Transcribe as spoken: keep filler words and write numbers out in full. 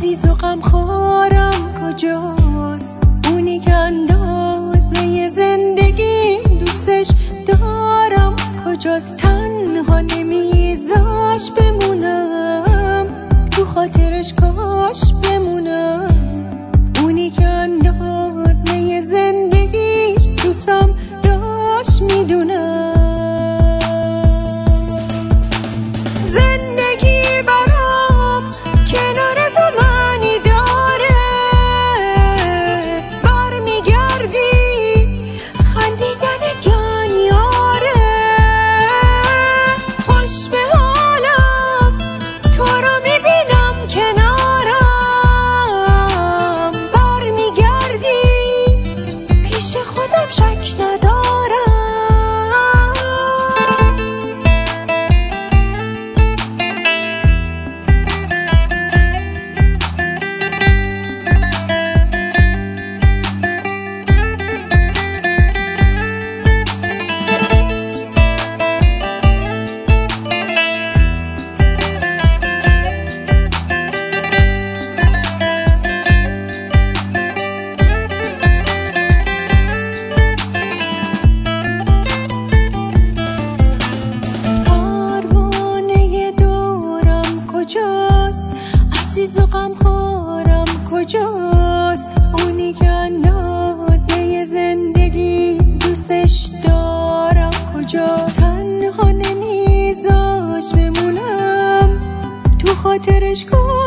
عزیز و غمخوارم کجاست؟ اونی که اندازه زندگی دوستش دارم کجاست؟ تنها نمیذاش بمونم، تو خاطرش کاش بمونم. اونی که اندازه زندگیش دوستم داشت میدونم. زندگی برام کنار تو معنی داره، برمیگردی خندیدن جانیاره. خوش به حالم تو رو میبینم کنارم، برمیگردی پیش خودم شک ندارم. عزیز و غمخوارم کجاست؟ اونی که اندازه زندگی دوستش دارم کجاست؟ تنها نمیذاش بمونم، تو خاطرش کن